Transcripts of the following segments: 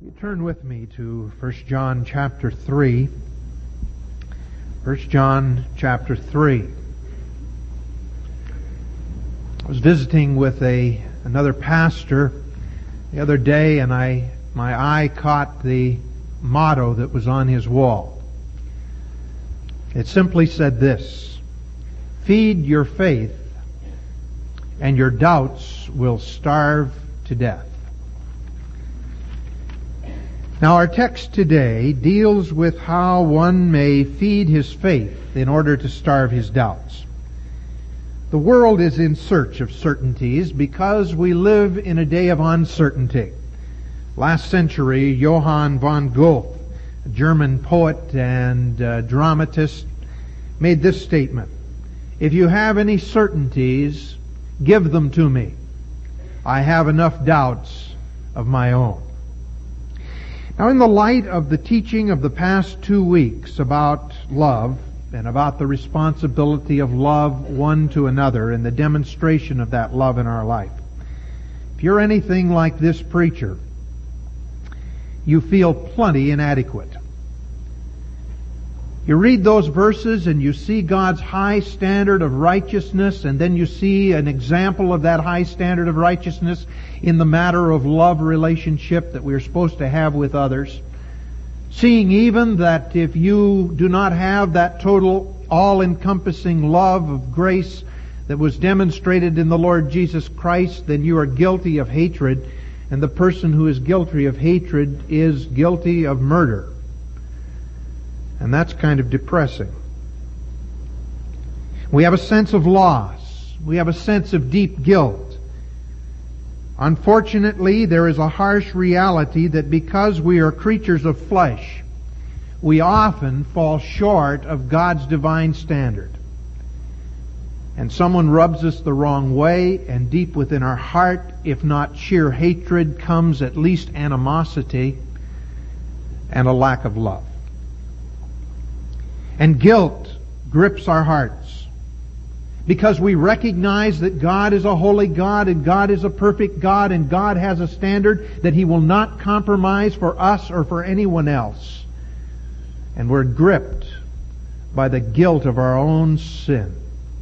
You turn with me to 1 John chapter 3. 1 John chapter 3. I was visiting with another pastor the other day, and my eye caught the motto that was on his wall. It simply said this: "Feed your faith, and your doubts will starve to death." Now, our text today deals with how one may feed his faith in order to starve his doubts. The world is in search of certainties because we live in a day of uncertainty. Last century, Johann von Goethe, a German poet and dramatist, made this statement: "If you have any certainties, give them to me. I have enough doubts of my own." Now, in the light of the teaching of the past 2 weeks about love and about the responsibility of love one to another and the demonstration of that love in our life, if you're anything like this preacher, you feel plenty inadequate. You read those verses and you see God's high standard of righteousness, and then you see an example of that high standard of righteousness in the matter of love relationship that we're supposed to have with others. Seeing even that if you do not have that total, all-encompassing love of grace that was demonstrated in the Lord Jesus Christ, then you are guilty of hatred, and the person who is guilty of hatred is guilty of murder. And that's kind of depressing. We have a sense of loss. We have a sense of deep guilt. Unfortunately, there is a harsh reality that because we are creatures of flesh, we often fall short of God's divine standard. And someone rubs us the wrong way, and deep within our heart, if not sheer hatred, comes at least animosity and a lack of love. And guilt grips our hearts because we recognize that God is a holy God and God is a perfect God and God has a standard that He will not compromise for us or for anyone else. And we're gripped by the guilt of our own sin.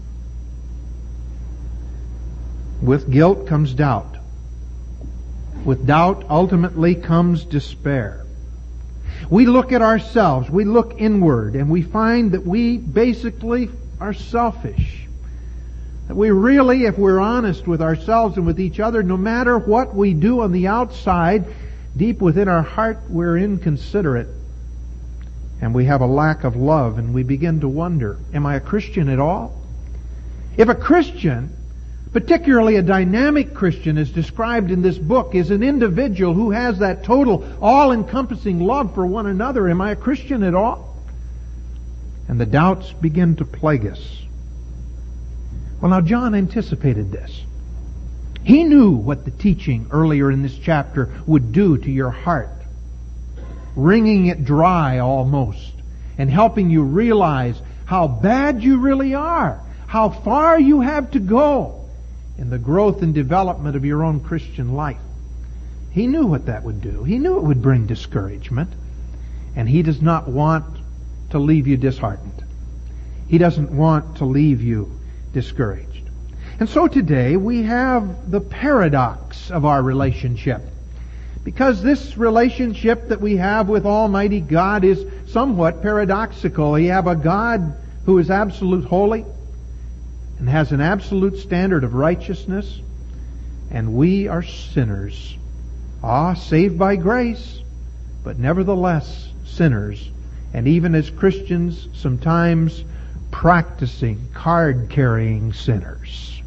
With guilt comes doubt. With doubt ultimately comes despair. We look at ourselves, we look inward, and we find that we basically are selfish. That we really, if we're honest with ourselves and with each other, no matter what we do on the outside, deep within our heart we're inconsiderate. And we have a lack of love, and we begin to wonder, am I a Christian at all? If a Christian, particularly a dynamic Christian as described in this book, is an individual who has that total, all-encompassing love for one another, am I a Christian at all? And the doubts begin to plague us. Well, now John anticipated this. He knew what the teaching earlier in this chapter would do to your heart, wringing it dry almost, and helping you realize how bad you really are, how far you have to go in the growth and development of your own Christian life. He knew what that would do. He knew it would bring discouragement. And He does not want to leave you disheartened. He doesn't want to leave you discouraged. And so today we have the paradox of our relationship. Because this relationship that we have with Almighty God is somewhat paradoxical. We have a God who is absolute holy and has an absolute standard of righteousness, and we are sinners. Saved by grace, but nevertheless sinners, and even as Christians, sometimes practicing, card-carrying sinners.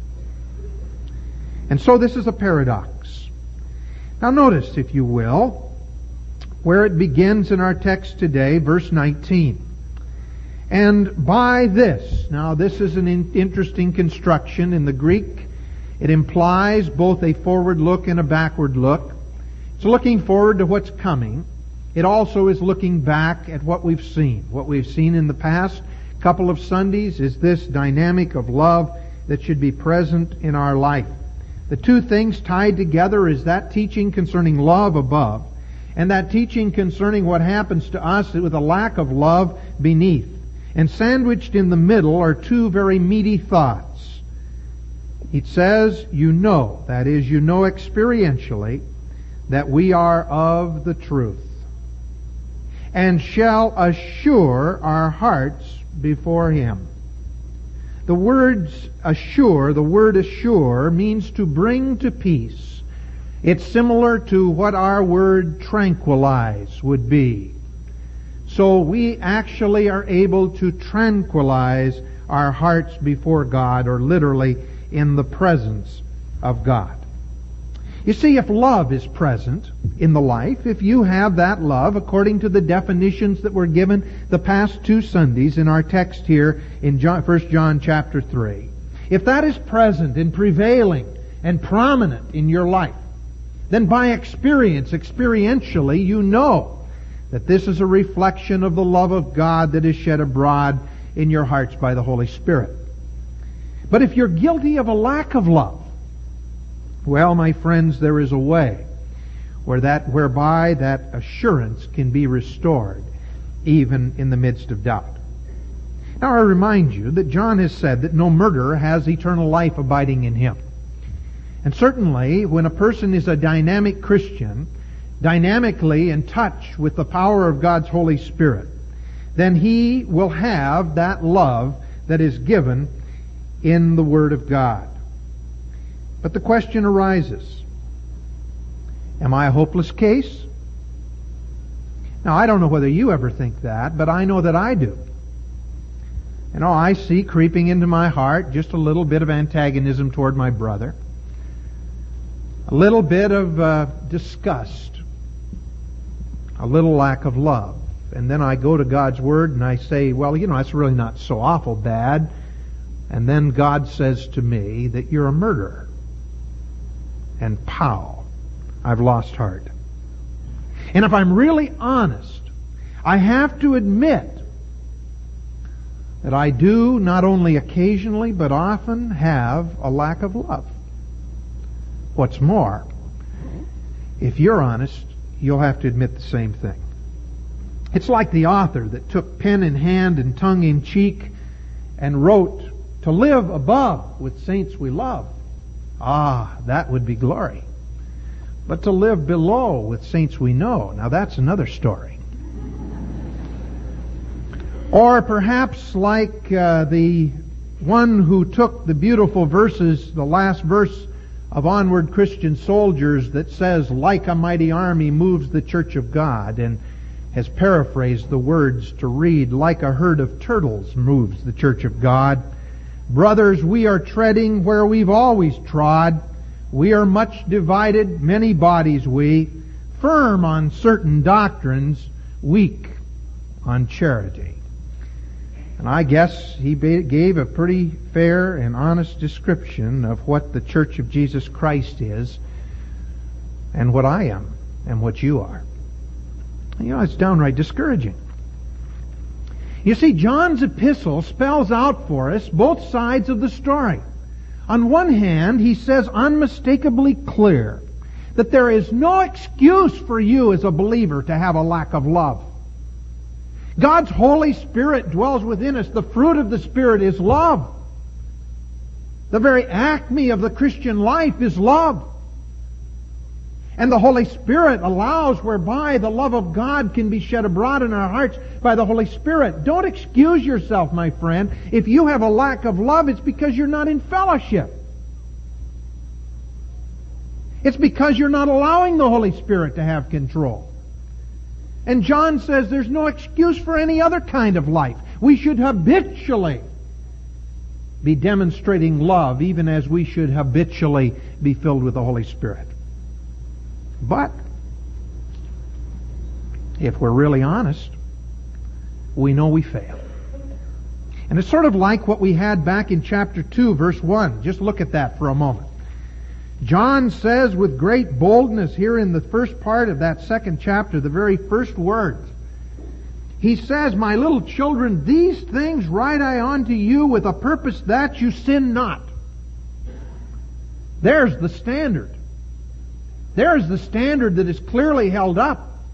And so this is a paradox. Now notice, if you will, where it begins in our text today, verse 19. "And by this," now this is an interesting construction in the Greek. It implies both a forward look and a backward look. It's looking forward to what's coming. It also is looking back at what we've seen. What we've seen in the past couple of Sundays is this dynamic of love that should be present in our life. The two things tied together is that teaching concerning love above and that teaching concerning what happens to us with a lack of love beneath. And sandwiched in the middle are two very meaty thoughts. It says, you know, that is, you know experientially, that we are of the truth, and shall assure our hearts before Him. The word assure means to bring to peace. It's similar to what our word tranquilize would be. So we actually are able to tranquilize our hearts before God, or literally in the presence of God. You see, if love is present in the life, if you have that love, according to the definitions that were given the past 2 Sundays in our text here in 1 John chapter 3, if that is present and prevailing and prominent in your life, then by experientially, you know that this is a reflection of the love of God that is shed abroad in your hearts by the Holy Spirit. But if you're guilty of a lack of love, well, my friends, there is a way whereby that assurance can be restored, even in the midst of doubt. Now, I remind you that John has said that no murderer has eternal life abiding in him. And certainly, when a person is a dynamic Christian, dynamically in touch with the power of God's Holy Spirit, then he will have that love that is given in the Word of God. But the question arises, am I a hopeless case? Now, I don't know whether you ever think that, but I know that I do. You know, I see creeping into my heart just a little bit of antagonism toward my brother, a little bit of disgust, a little lack of love. And then I go to God's Word and I say, well, you know, that's really not so awful bad. And then God says to me that you're a murderer. And pow, I've lost heart. And if I'm really honest, I have to admit that I do not only occasionally but often have a lack of love. What's more, if you're honest, you'll have to admit the same thing. It's like the author that took pen in hand and tongue in cheek and wrote, "To live above with saints we love." Ah, that would be glory. But to live below with saints we know, now that's another story. Or perhaps like the one who took the beautiful verses, the last verse of Onward Christian Soldiers that says, "Like a mighty army moves the church of God," and has paraphrased the words to read, "Like a herd of turtles moves the church of God." Brothers, we are treading where we've always trod. We are much divided, many bodies we, firm on certain doctrines, weak on charity. And I guess he gave a pretty fair and honest description of what the Church of Jesus Christ is, and what I am, and what you are. You know, it's downright discouraging. You see, John's epistle spells out for us both sides of the story. On one hand, he says unmistakably clear that there is no excuse for you as a believer to have a lack of love. God's Holy Spirit dwells within us. The fruit of the Spirit is love. The very acme of the Christian life is love. And the Holy Spirit allows whereby the love of God can be shed abroad in our hearts by the Holy Spirit. Don't excuse yourself, my friend. If you have a lack of love, it's because you're not in fellowship. It's because you're not allowing the Holy Spirit to have control. And John says there's no excuse for any other kind of life. We should habitually be demonstrating love, even as we should habitually be filled with the Holy Spirit. But if we're really honest, we know we fail. And it's sort of like what we had back in chapter 2, verse 1. Just look at that for a moment. John says with great boldness here in the first part of that second chapter, the very first words, he says, "My little children, these things write I unto you with a purpose that you sin not." There's the standard. There's the standard that is clearly held up.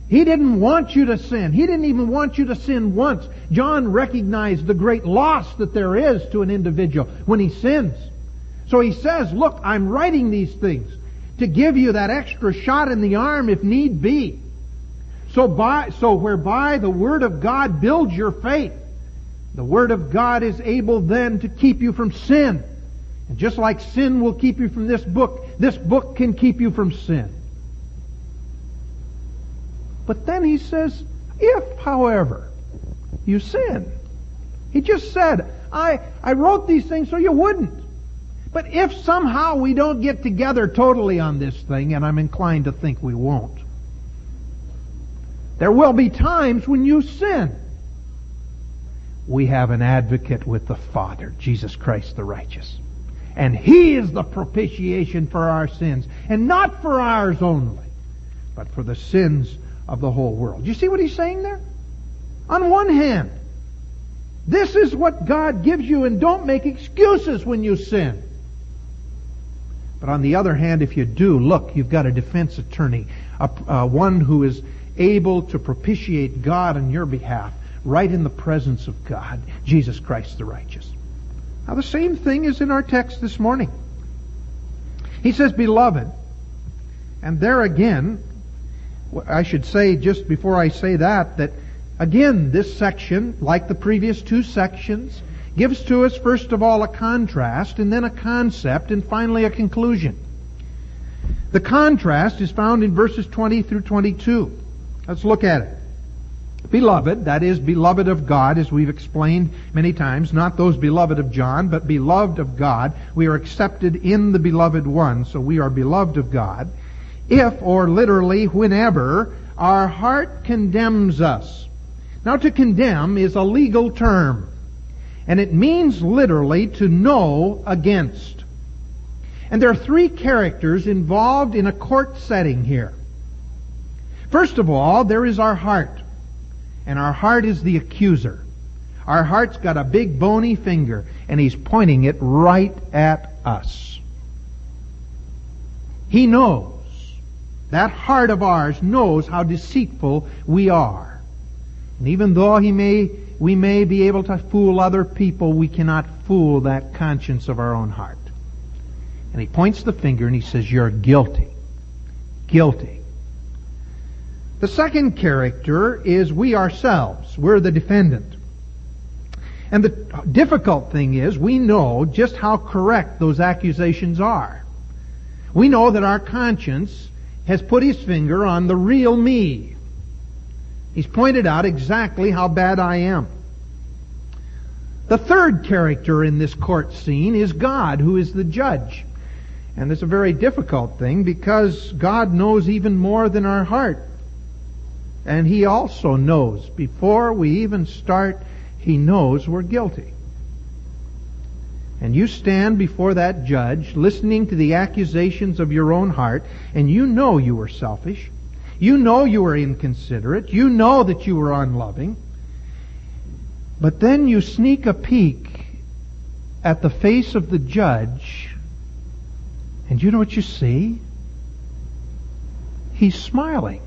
He didn't want you to sin. He didn't even want you to sin once. John recognized the great loss that there is to an individual when he sins. So he says, look, I'm writing these things to give you that extra shot in the arm if need be. So whereby the Word of God builds your faith, the Word of God is able then to keep you from sin. And just like sin will keep you from this book can keep you from sin. But then he says, if, however, you sin. He just said, I wrote these things so you wouldn't. But if somehow we don't get together totally on this thing, and I'm inclined to think we won't, there will be times when you sin. We have an advocate with the Father, Jesus Christ the righteous. And He is the propitiation for our sins. And not for ours only, but for the sins of the whole world. You see what he's saying there? On one hand, this is what God gives you, and don't make excuses when you sin. But on the other hand, if you do, look, you've got a defense attorney, one who is able to propitiate God on your behalf, right in the presence of God, Jesus Christ the righteous. Now the same thing is in our text this morning. He says, beloved, and there again, I should say just before I say that again, this section, like the previous two sections, gives to us first of all a contrast, and then a concept, and finally a conclusion. The contrast is found in verses 20 through 22. Let's look at it. Beloved, that is, beloved of God, as we've explained many times, not those beloved of John, but beloved of God. We are accepted in the beloved one, so we are beloved of God. If, or literally whenever, our heart condemns us. Now, to condemn is a legal term, and it means literally to know against. And there are three characters involved in a court setting here. First of all, there is our heart, and our heart is the accuser. Our heart's got a big bony finger, and he's pointing it right at us. He knows. That heart of ours knows how deceitful we are. And even though we may be able to fool other people, we cannot fool that conscience of our own heart. And he points the finger and he says, you're guilty. Guilty. The second character is we ourselves. We're the defendant. And the difficult thing is we know just how correct those accusations are. We know that our conscience has put his finger on the real me. He's pointed out exactly how bad I am. The third character in this court scene is God, who is the judge. And it's a very difficult thing because God knows even more than our heart. And He also knows, before we even start, He knows we're guilty. And you stand before that judge, listening to the accusations of your own heart, and you know you were selfish. You know you were inconsiderate. You know that you were unloving. But then you sneak a peek at the face of the judge, and you know what you see? He's smiling.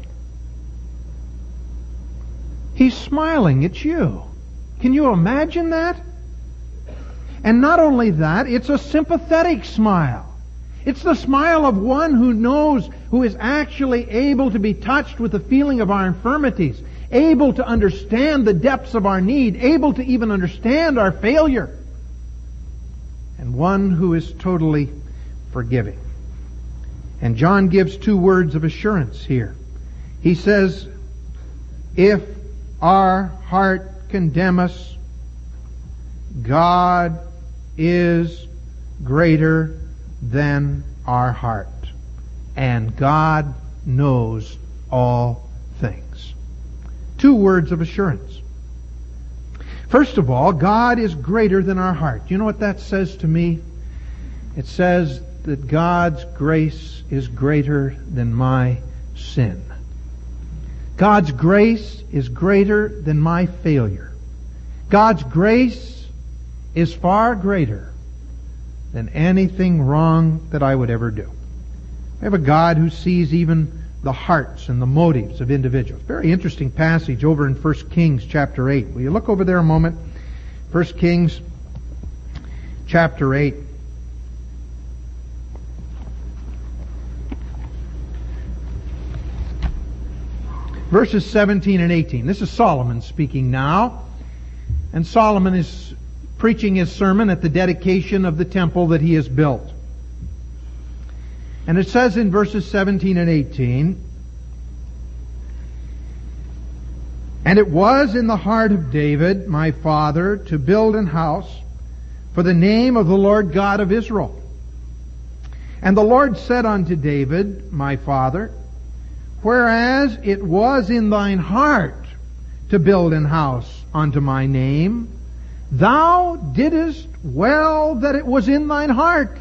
He's smiling at you. Can you imagine that? And not only that, it's a sympathetic smile. It's the smile of one who knows, who is actually able to be touched with the feeling of our infirmities, able to understand the depths of our need, able to even understand our failure, and one who is totally forgiving. And John gives two words of assurance here. He says, if our heart condemn us, God is greater than our heart, and God knows all things. Two words of assurance. First of all, God is greater than our heart. You know what that says to me? It says that God's grace is greater than my sin. God's grace is greater than my failure. God's grace is far greater than anything wrong that I would ever do. We have a God who sees even the hearts and the motives of individuals. Very interesting passage over in 1 Kings chapter 8. Will you look over there a moment? 1 Kings chapter 8. Verses 17 and 18. This is Solomon speaking now. And Solomon is preaching his sermon at the dedication of the temple that he has built. And it says in verses 17 and 18, "And it was in the heart of David, my father, to build an house for the name of the Lord God of Israel. And the Lord said unto David, my father, whereas it was in thine heart to build an house unto my name, thou didst well that it was in thine heart."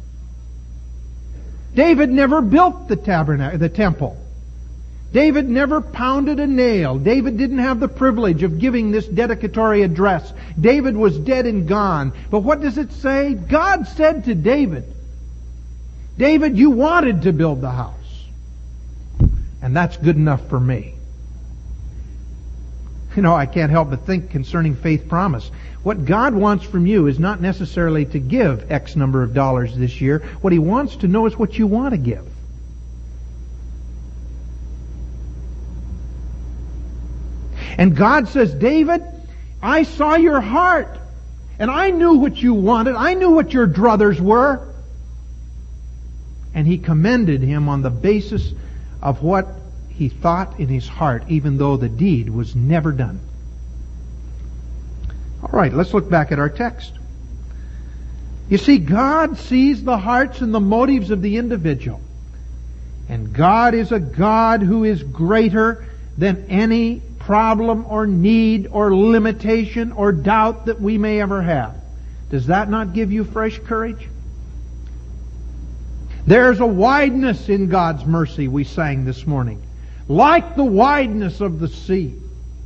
David never built the temple. David never pounded a nail. David didn't have the privilege of giving this dedicatory address. David was dead and gone. But what does it say? God said to David, "David, you wanted to build the house. And that's good enough for me." I can't help but think concerning faith promise. What God wants from you is not necessarily to give X number of dollars this year. What He wants to know is what you want to give. And God says, "David, I saw your heart. And I knew what you wanted. I knew what your druthers were." And He commended him on the basis of what he thought in his heart, even though the deed was never done. All right, let's look back at our text. You see, God sees the hearts and the motives of the individual. And God is a God who is greater than any problem or need or limitation or doubt that we may ever have. Does that not give you fresh courage? There's a wideness in God's mercy, we sang this morning, like the wideness of the sea.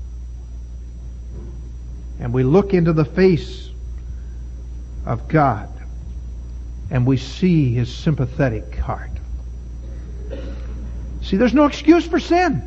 And we look into the face of God and we see His sympathetic heart. See, there's no excuse for sin.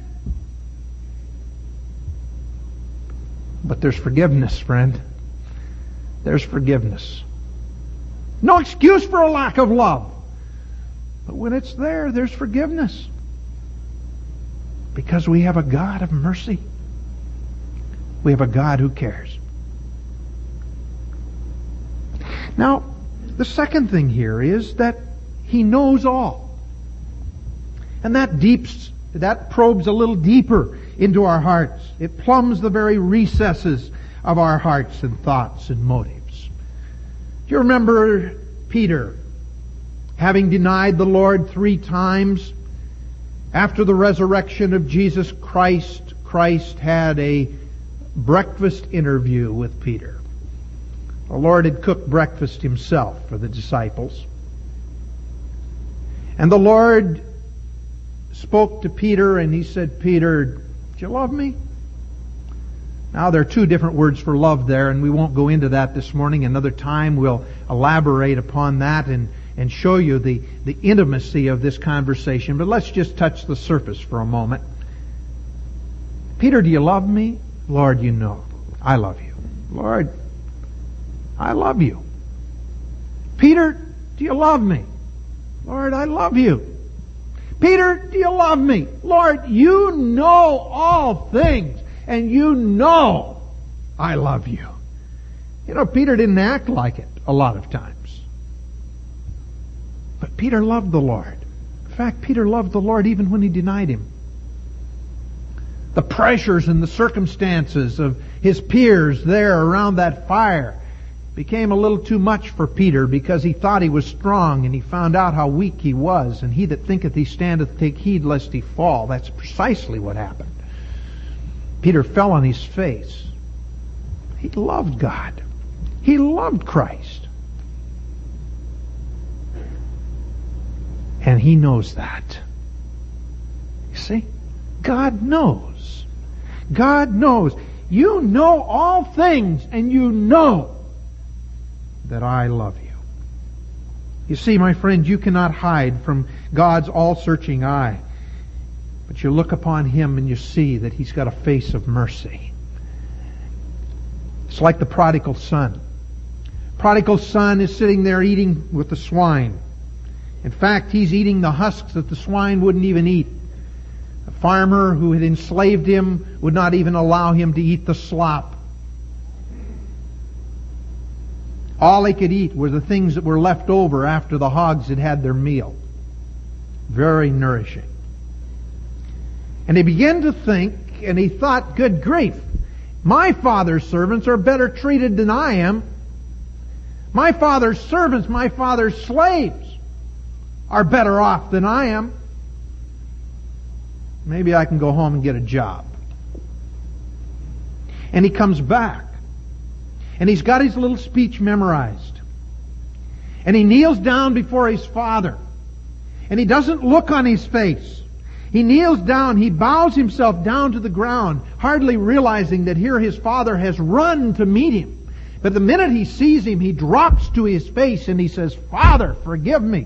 But there's forgiveness, friend. There's forgiveness. No excuse for a lack of love. But when it's there, there's forgiveness. Because we have a God of mercy. We have a God who cares. Now, the second thing here is that He knows all. And that probes a little deeper into our hearts. It plumbs the very recesses of our hearts and thoughts and motives. Do you remember Peter, having denied the Lord 3 times? After the resurrection of Jesus Christ, Christ had a breakfast interview with Peter. The Lord had cooked breakfast Himself for the disciples. And the Lord spoke to Peter and He said, "Peter, do you love me?" Now there are 2 different words for love there, and we won't go into that this morning. Another time we'll elaborate upon that and show you the intimacy of this conversation. But let's just touch the surface for a moment. "Peter, do you love me?" "Lord, you know I love you." "Lord, I love you." "Peter, do you love me?" "Lord, I love you." "Peter, do you love me?" "Lord, you know all things, and you know I love you." Peter didn't act like it a lot of times. But Peter loved the Lord. In fact, Peter loved the Lord even when he denied Him. The pressures and the circumstances of his peers there around that fire became a little too much for Peter, because he thought he was strong, and he found out how weak he was. And he that thinketh he standeth, take heed lest he fall. That's precisely what happened. Peter fell on his face. He loved God. He loved Christ. And he knows that. You see? God knows. God knows. You know all things, and you know that I love you. You see, my friend, you cannot hide from God's all-searching eye. But you look upon him and you see that he's got a face of mercy. It's like the prodigal son. Prodigal son is sitting there eating with the swine. In fact, he's eating the husks that the swine wouldn't even eat. The farmer who had enslaved him would not even allow him to eat the slop. All he could eat were the things that were left over after the hogs had had their meal. Very nourishing. And he began to think, and he thought, good grief, my father's servants are better treated than I am. My father's servants, my father's slaves are better off than I am. Maybe I can go home and get a job. And he comes back. And he's got his little speech memorized. And he kneels down before his father. And he doesn't look on his face. He kneels down, he bows himself down to the ground, hardly realizing that here his father has run to meet him. But the minute he sees him, he drops to his face and he says, Father, forgive me.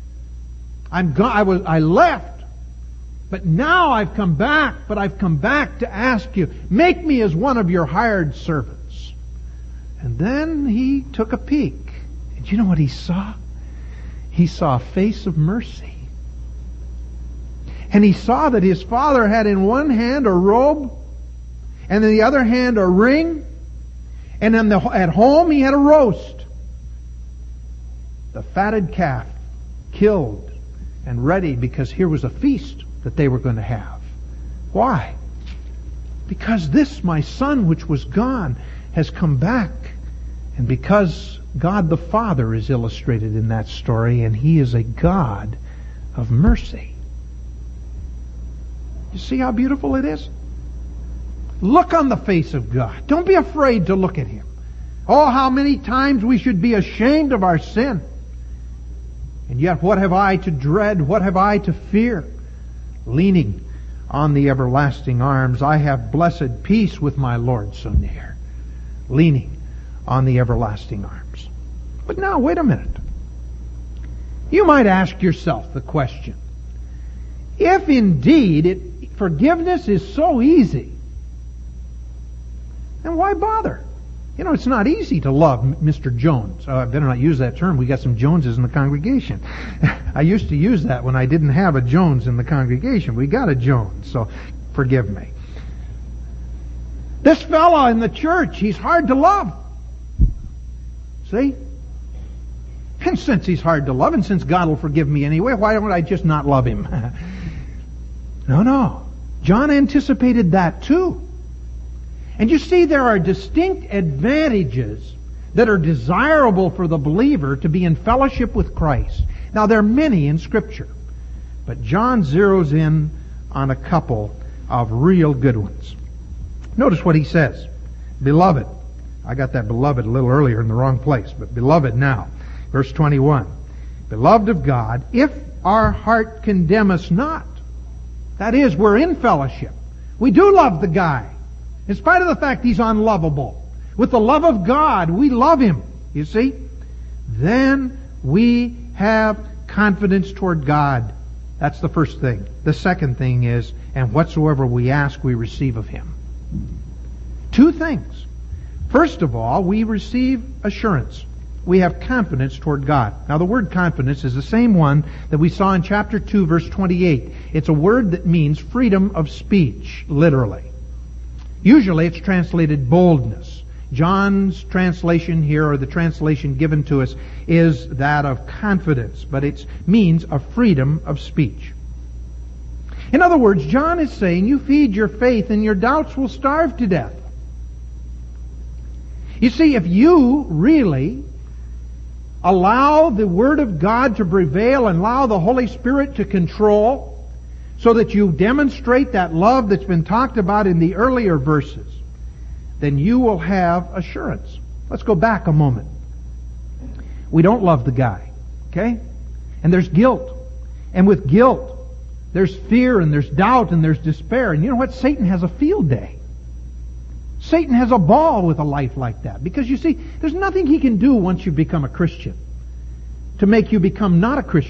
I left, but now I've come back, but I've come back to ask you, make me as one of your hired servants. And then he took a peek. And you know what he saw? He saw a face of mercy. And he saw that his father had in one hand a robe, and in the other hand a ring, and at home he had a roast. The fatted calf, killed and ready, because here was a feast that they were going to have. Why? Because this, my son, which was gone, has come back. And because God the Father is illustrated in that story, and He is a God of mercy. You see how beautiful it is? Look on the face of God. Don't be afraid to look at Him. Oh, how many times we should be ashamed of our sin. And yet what have I to dread? What have I to fear? Leaning on the everlasting arms, I have blessed peace with my Lord so near. Leaning on the everlasting arms. But now, wait a minute. You might ask yourself the question, if indeed forgiveness is so easy, then why bother? You know, it's not easy to love Mr. Jones. I better not use that term. We got some Joneses in the congregation. I used to use that when I didn't have a Jones in the congregation. We got a Jones, so forgive me. This fellow in the church, he's hard to love. See? And since he's hard to love, and since God will forgive me anyway, why don't I just not love him? No. John anticipated that too. And you see, there are distinct advantages that are desirable for the believer to be in fellowship with Christ. Now, there are many in Scripture, but John zeroes in on a couple of real good ones. Notice what he says. Beloved. I got that beloved a little earlier in the wrong place, but beloved now. Verse 21. Beloved of God, if our heart condemn us not. That is, we're in fellowship. We do love the guy. In spite of the fact he's unlovable. With the love of God, we love him. You see? Then we have confidence toward God. That's the first thing. The second thing is, and whatsoever we ask, we receive of him. Two things. First of all, we receive assurance. We have confidence toward God. Now, the word confidence is the same one that we saw in chapter 2, verse 28. It's a word that means freedom of speech, literally. Usually it's translated boldness. John's translation here, or the translation given to us, is that of confidence, but it means a freedom of speech. In other words, John is saying you feed your faith and your doubts will starve to death. You see, if you really allow the Word of God to prevail and allow the Holy Spirit to control, so that you demonstrate that love that's been talked about in the earlier verses, then you will have assurance. Let's go back a moment. We don't love the guy, okay? And there's guilt. And with guilt, there's fear and there's doubt and there's despair. And you know what? Satan has a field day. Satan has a ball with a life like that. Because you see, there's nothing he can do once you become a Christian to make you become not a Christian.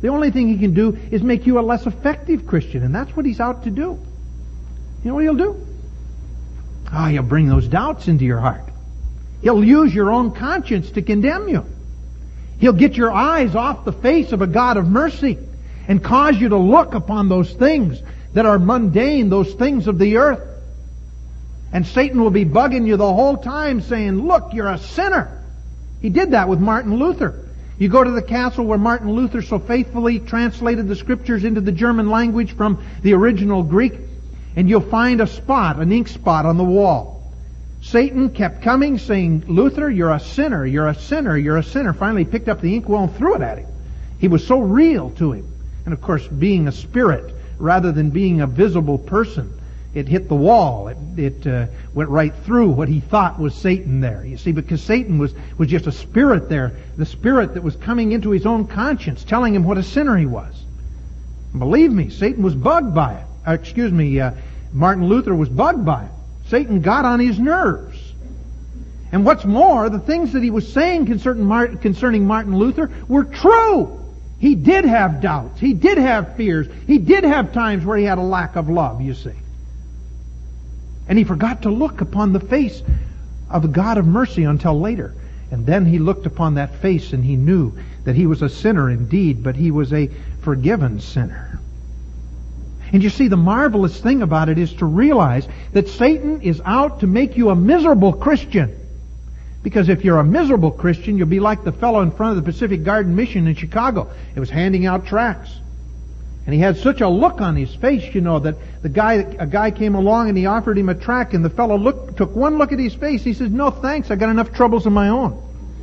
The only thing he can do is make you a less effective Christian, and that's what he's out to do. You know what he'll do? He'll bring those doubts into your heart. He'll use your own conscience to condemn you. He'll get your eyes off the face of a God of mercy and cause you to look upon those things that are mundane, those things of the earth. And Satan will be bugging you the whole time saying, look, you're a sinner. He did that with Martin Luther. You go to the castle where Martin Luther so faithfully translated the Scriptures into the German language from the original Greek, and you'll find a spot, an ink spot on the wall. Satan kept coming saying, Luther, you're a sinner, you're a sinner, you're a sinner. Finally he picked up the inkwell and threw it at him. He was so real to him. And of course, being a spirit rather than being a visible person, it hit the wall. It went right through what he thought was Satan there. You see, because Satan was just a spirit there. The spirit that was coming into his own conscience, telling him what a sinner he was. And believe me, Satan was bugged by it. Martin Luther was bugged by it. Satan got on his nerves. And what's more, the things that he was saying concerning Martin Luther were true. He did have doubts. He did have fears. He did have times where he had a lack of love, you see. And he forgot to look upon the face of the God of mercy until later. And then he looked upon that face and he knew that he was a sinner indeed, but he was a forgiven sinner. And you see, the marvelous thing about it is to realize that Satan is out to make you a miserable Christian. Because if you're a miserable Christian, you'll be like the fellow in front of the Pacific Garden Mission in Chicago. It was handing out tracts. And he had such a look on his face, you know, that a guy came along and he offered him a tract, and the fellow took one look at his face. He says, no thanks, I got enough troubles of my own.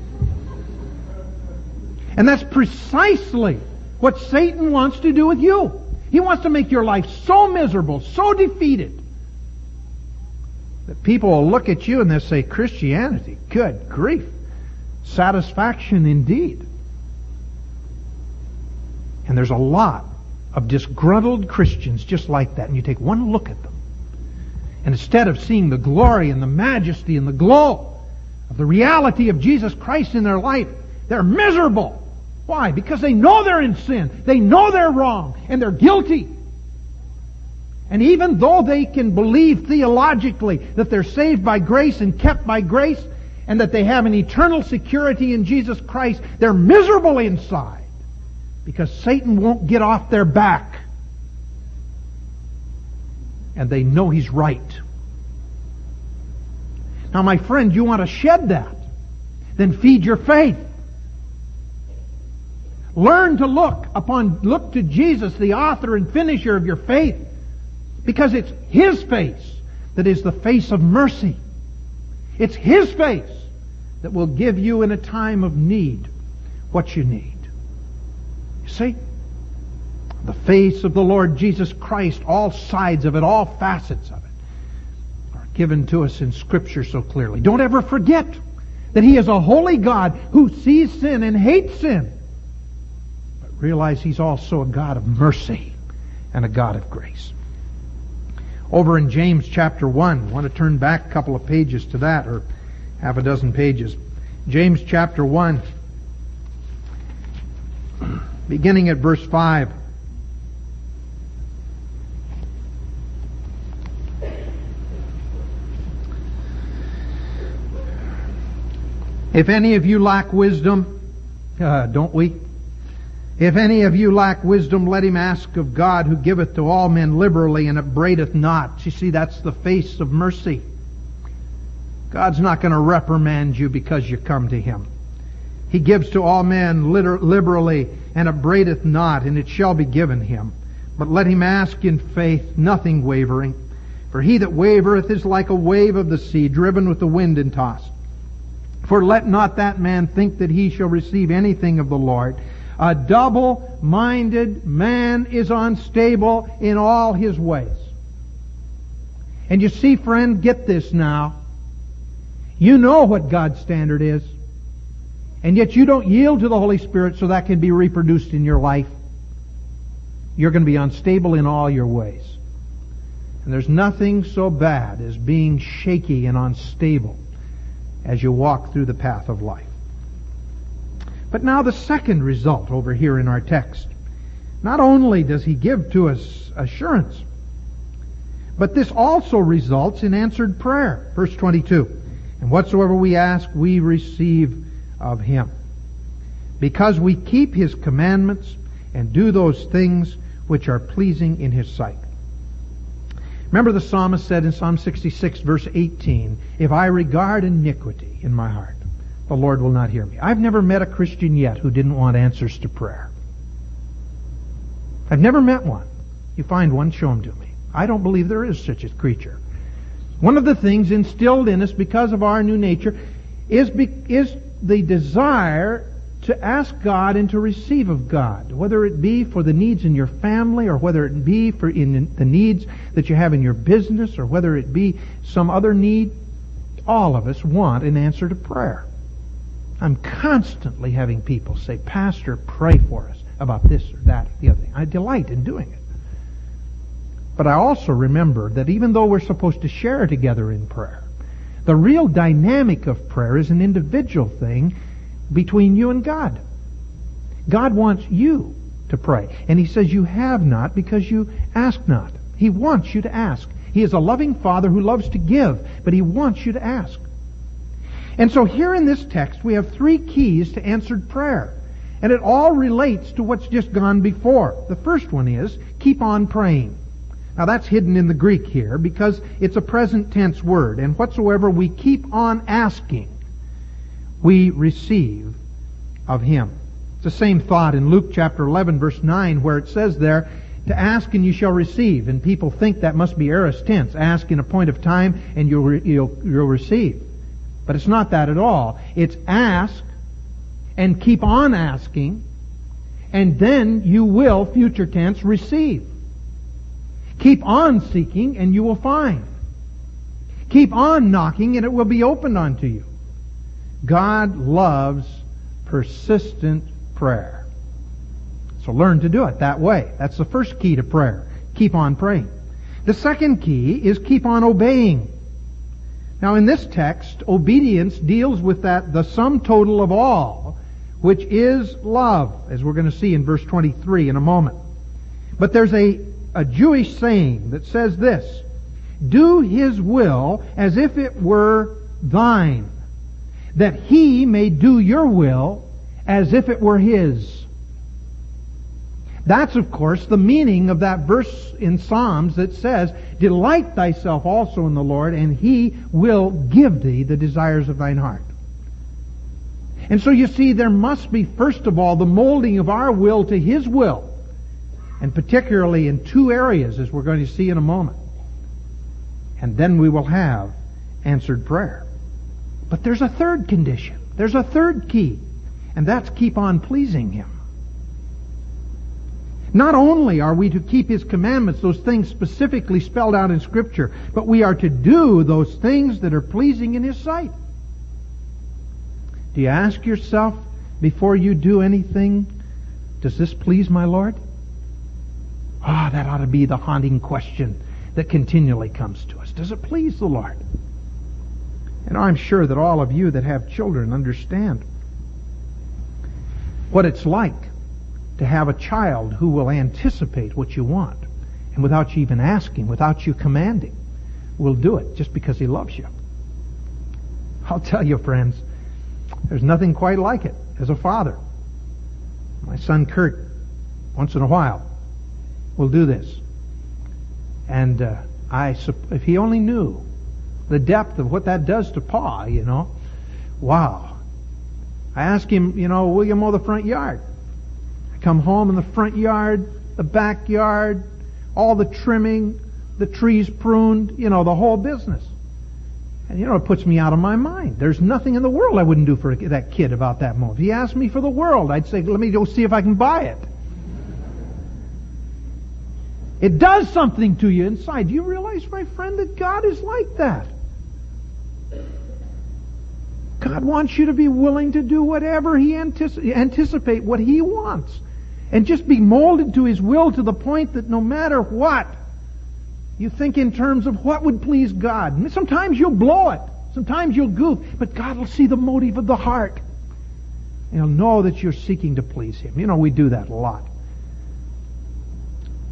And that's precisely what Satan wants to do with you. He wants to make your life so miserable, so defeated, that people will look at you and they'll say, Christianity, good grief, satisfaction indeed. And there's a lot of disgruntled Christians just like that. And you take one look at them, and instead of seeing the glory and the majesty and the glow of the reality of Jesus Christ in their life, they're miserable. Why? Because they know they're in sin. They know they're wrong. And they're guilty. And even though they can believe theologically that they're saved by grace and kept by grace, and that they have an eternal security in Jesus Christ, they're miserable inside. Because Satan won't get off their back. And they know he's right. Now, my friend, you want to shed that? Then feed your faith. Learn to look to Jesus, the author and finisher of your faith, because it's His face that is the face of mercy. It's His face that will give you in a time of need what you need. You see? The face of the Lord Jesus Christ, all sides of it, all facets of it, are given to us in Scripture so clearly. Don't ever forget that He is a holy God who sees sin and hates sin. Realize He's also a God of mercy and a God of grace. Over in James chapter 1, I want to turn back a couple of pages to that, or half a dozen pages. James chapter 1, beginning at verse 5. If any of you lack wisdom, don't we? If any of you lack wisdom, let him ask of God, who giveth to all men liberally, and upbraideth not. You see, that's the face of mercy. God's not going to reprimand you because you come to Him. He gives to all men liberally, and upbraideth not, and it shall be given him. But let him ask in faith, nothing wavering. For he that wavereth is like a wave of the sea, driven with the wind and tossed. For let not that man think that he shall receive anything of the Lord. A double-minded man is unstable in all his ways. And you see, friend, get this now. You know what God's standard is. And yet you don't yield to the Holy Spirit so that can be reproduced in your life. You're going to be unstable in all your ways. And there's nothing so bad as being shaky and unstable as you walk through the path of life. But now the second result over here in our text Not only does He give to us assurance, but this also results in answered prayer. Verse 22, and whatsoever we ask, we receive of Him, because we keep His commandments and do those things which are pleasing in His sight. Remember the psalmist said in Psalm 66 verse 18, if I regard iniquity in my heart, the Lord will not hear me. I've never met a Christian yet who didn't want answers to prayer. I've never met one. You find one, show him to me. I don't believe there is such a creature. One of the things instilled in us because of our new nature is the desire to ask God and to receive of God, whether it be for the needs in your family, or whether it be for in the needs that you have in your business, or whether it be some other need. All of us want an answer to prayer. I'm constantly having people say, Pastor, pray for us about this or that or the other thing. I delight in doing it. But I also remember that even though we're supposed to share together in prayer, the real dynamic of prayer is an individual thing between you and God. God wants you to pray. And He says you have not because you ask not. He wants you to ask. He is a loving Father who loves to give, but He wants you to ask. And so here in this text we have three keys to answered prayer. And it all relates to what's just gone before. The first one is, keep on praying. Now that's hidden in the Greek here because it's a present tense word. And whatsoever we keep on asking, we receive of Him. It's the same thought in Luke chapter 11 verse 9 where it says there, to ask and you shall receive. And people think that must be aorist tense. Ask in a point of time and you'll receive. But it's not that at all. It's ask and keep on asking, and then you will, future tense, receive. Keep on seeking and you will find. Keep on knocking and it will be opened unto you. God loves persistent prayer. So learn to do it that way. That's the first key to prayer. Keep on praying. The second key is keep on obeying. Now in this text, obedience deals with the sum total of all, which is love, as we're going to see in verse 23 in a moment. But there's a Jewish saying that says this, do His will as if it were thine, that He may do your will as if it were His. That's, of course, the meaning of that verse in Psalms that says, delight thyself also in the Lord, and He will give thee the desires of thine heart. And so you see, there must be, first of all, the molding of our will to His will. And particularly in two areas, as we're going to see in a moment. And then we will have answered prayer. But there's a third condition. There's a third key. And that's keep on pleasing Him. Not only are we to keep His commandments, those things specifically spelled out in Scripture, but we are to do those things that are pleasing in His sight. Do you ask yourself before you do anything, does this please my Lord? That ought to be the haunting question that continually comes to us. Does it please the Lord? And I'm sure that all of you that have children understand what it's like to have a child who will anticipate what you want, and without you even asking, without you commanding, will do it just because he loves you. I'll tell you, friends, there's nothing quite like it as a father. My son Kurt, once in a while, will do this. And if he only knew the depth of what that does to Pa, wow. I ask him, will you mow the front yard? I come home in the front yard, the backyard, all the trimming, the trees pruned, the whole business. And it puts me out of my mind. There's nothing in the world I wouldn't do for that kid about that mow. If he asked me for the world, I'd say, let me go see if I can buy it. It does something to you inside. Do you realize, my friend, that God is like that? God wants you to be willing to do whatever He anticipate what He wants. And just be molded to His will to the point that no matter what, you think in terms of what would please God. Sometimes you'll blow it. Sometimes you'll goof. But God will see the motive of the heart. And He'll know that you're seeking to please Him. We do that a lot.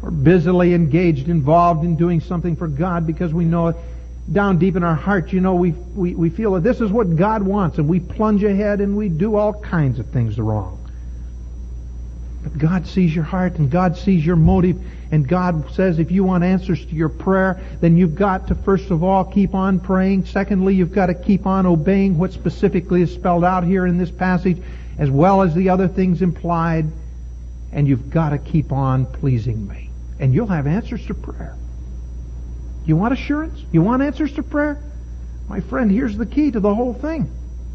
We're busily engaged, involved in doing something for God because we know down deep in our hearts, we feel that this is what God wants, and we plunge ahead and we do all kinds of things wrong. But God sees your heart, and God sees your motive, and God says if you want answers to your prayer, then you've got to first of all keep on praying. Secondly, you've got to keep on obeying what specifically is spelled out here in this passage, as well as the other things implied, and you've got to keep on pleasing me. And you'll have answers to prayer. You want assurance? You want answers to prayer? My friend, here's the key to the whole thing.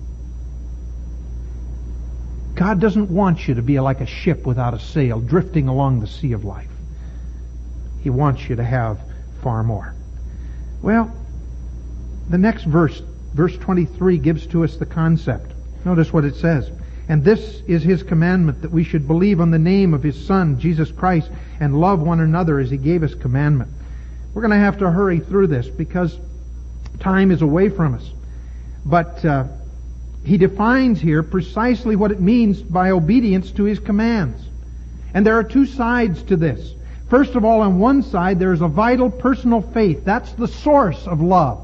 God doesn't want you to be like a ship without a sail, drifting along the sea of life. He wants you to have far more. Well, the next verse 23, gives to us the concept. Notice what it says. And this is His commandment, that we should believe on the name of His Son, Jesus Christ, and love one another as He gave us commandment. We're going to have to hurry through this because time is away from us. But He defines here precisely what it means by obedience to His commands. And there are two sides to this. First of all, on one side, there is a vital personal faith. That's the source of love.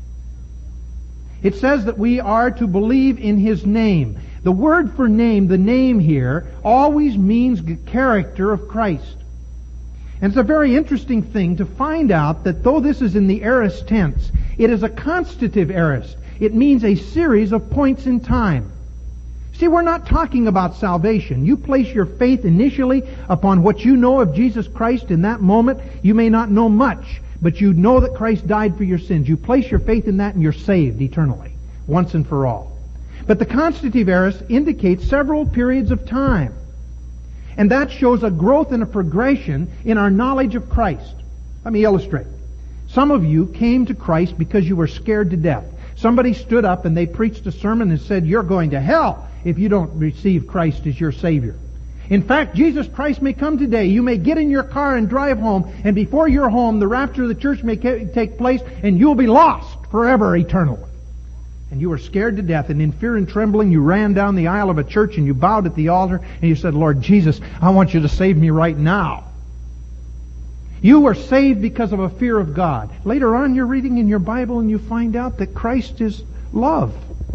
It says that we are to believe in His name. The word for name, the name here, always means the character of Christ. And it's a very interesting thing to find out that though this is in the aorist tense, it is a constative aorist. It means a series of points in time. See, we're not talking about salvation. You place your faith initially upon what you know of Jesus Christ in that moment. You may not know much, but you know that Christ died for your sins. You place your faith in that and you're saved eternally, once and for all. But the constative aorist indicates several periods of time. And that shows a growth and a progression in our knowledge of Christ. Let me illustrate. Some of you came to Christ because you were scared to death. Somebody stood up and they preached a sermon and said, you're going to hell if you don't receive Christ as your Savior. In fact, Jesus Christ may come today. You may get in your car and drive home, and before you're home, the rapture of the church may take place, and you'll be lost forever, eternally. And you were scared to death, and in fear and trembling, you ran down the aisle of a church, and you bowed at the altar, and you said, Lord Jesus, I want you to save me right now. You were saved because of a fear of God. Later on, you're reading in your Bible, and you find out that Christ is love.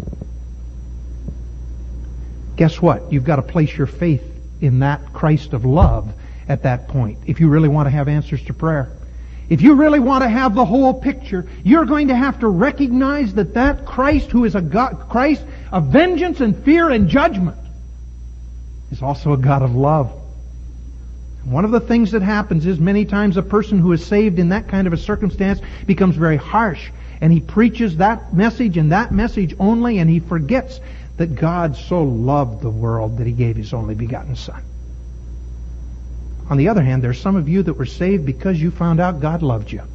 Guess what? You've got to place your faith in that Christ of love at that point, if you really want to have answers to prayer. If you really want to have the whole picture, you're going to have to recognize that Christ, who is a God, Christ of vengeance and fear and judgment, is also a God of love. One of the things that happens is many times a person who is saved in that kind of a circumstance becomes very harsh, and he preaches that message and that message only, and he forgets that God so loved the world that He gave His only begotten Son. On the other hand, there's some of you that were saved because you found out God loved you.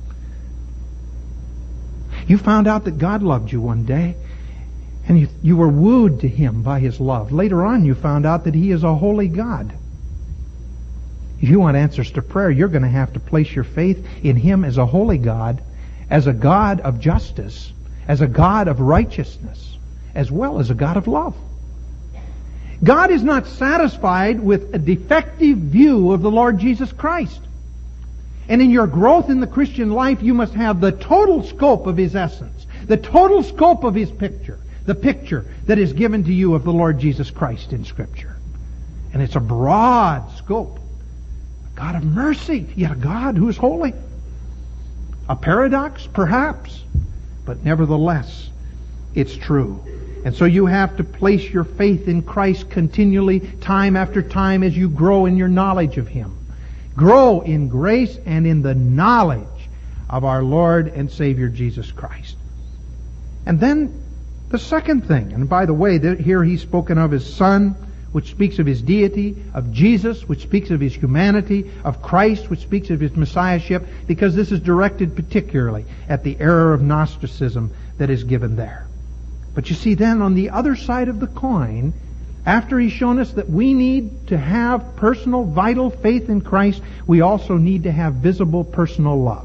You found out that God loved you one day, and you were wooed to Him by His love. Later on, you found out that He is a holy God. If you want answers to prayer, you're going to have to place your faith in Him as a holy God, as a God of justice, as a God of righteousness, as well as a God of love. God is not satisfied with a defective view of the Lord Jesus Christ. And in your growth in the Christian life, you must have the total scope of His essence, the total scope of His picture, the picture that is given to you of the Lord Jesus Christ in Scripture. And it's a broad scope. A God of mercy, yet a God who is holy. A paradox, perhaps, but nevertheless, it's true. And so you have to place your faith in Christ continually, time after time, as you grow in your knowledge of Him. Grow in grace and in the knowledge of our Lord and Savior Jesus Christ. And then the second thing, and by the way, here He's spoken of His Son, which speaks of His deity, of Jesus, which speaks of His humanity, of Christ, which speaks of His Messiahship, because this is directed particularly at the error of Gnosticism that is given there. But you see, then on the other side of the coin, after He's shown us that we need to have personal, vital faith in Christ, we also need to have visible personal love.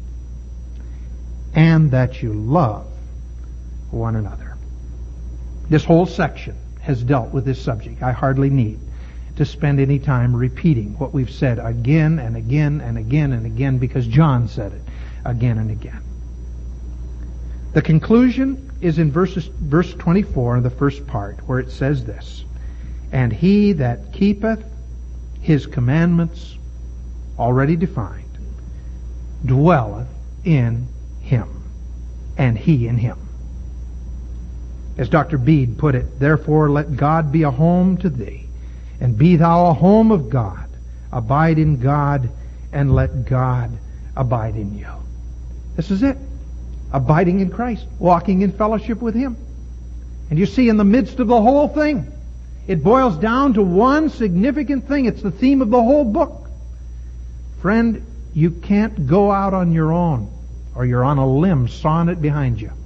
And that you love one another. This whole section has dealt with this subject. I hardly need to spend any time repeating what we've said again and again and again and again, because John said it again and again. The conclusion is in verse 24, in the first part, where it says this: "And he that keepeth his commandments," already defined, "dwelleth in him, and he in him." As Dr. Bede put it, "Therefore let God be a home to thee, and be thou a home of God. Abide in God, and let God abide in you." This is it. Abiding in Christ, walking in fellowship with Him. And you see, in the midst of the whole thing, it boils down to one significant thing. It's the theme of the whole book. Friend, you can't go out on your own, or you're on a limb sawing it behind you.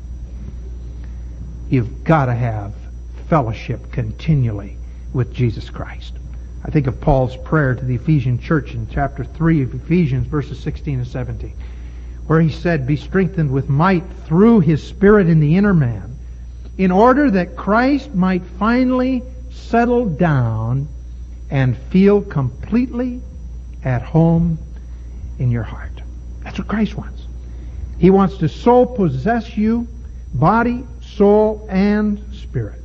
You've got to have fellowship continually with Jesus Christ. I think of Paul's prayer to the Ephesian church in chapter 3 of Ephesians, verses 16 and 17, where he said, "Be strengthened with might through His Spirit in the inner man, in order that Christ might finally settle down and feel completely at home in your heart." That's what Christ wants. He wants to so possess you, body, soul, and spirit,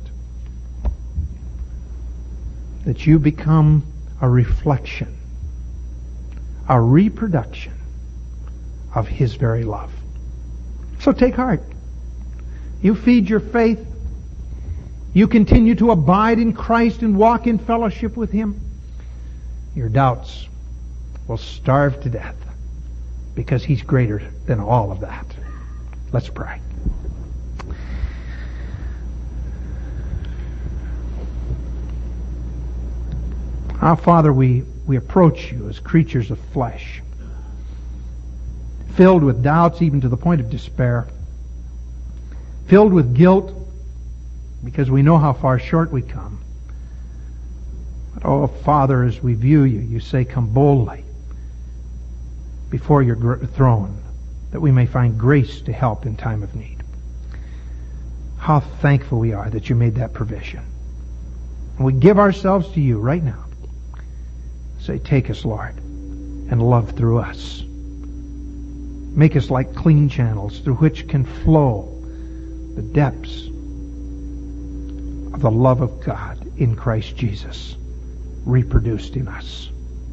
that you become a reflection, a reproduction of His very love. So take heart. You feed your faith. You continue to abide in Christ and walk in fellowship with Him. Your doubts will starve to death, because He's greater than all of that. Let's pray. Our Father, we approach You as creatures of flesh, filled with doubts even to the point of despair, filled with guilt because we know how far short we come. But, oh Father, as we view You, You say, "Come boldly before Your throne, that we may find grace to help in time of need." How thankful we are that You made that provision. And we give ourselves to You right now. Say, "Take us, Lord, and love through us. Make us like clean channels through which can flow the depths of the love of God in Christ Jesus, reproduced in us."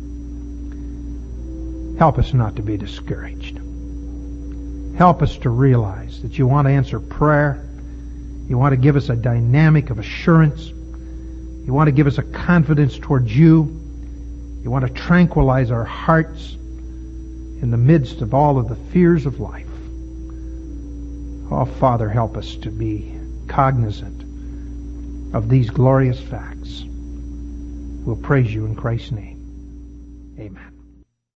Help us not to be discouraged. Help us to realize that You want to answer prayer. You want to give us a dynamic of assurance. You want to give us a confidence towards You. You want to tranquilize our hearts in the midst of all of the fears of life. Oh, Father, help us to be cognizant of these glorious facts. We'll praise You in Christ's name. Amen.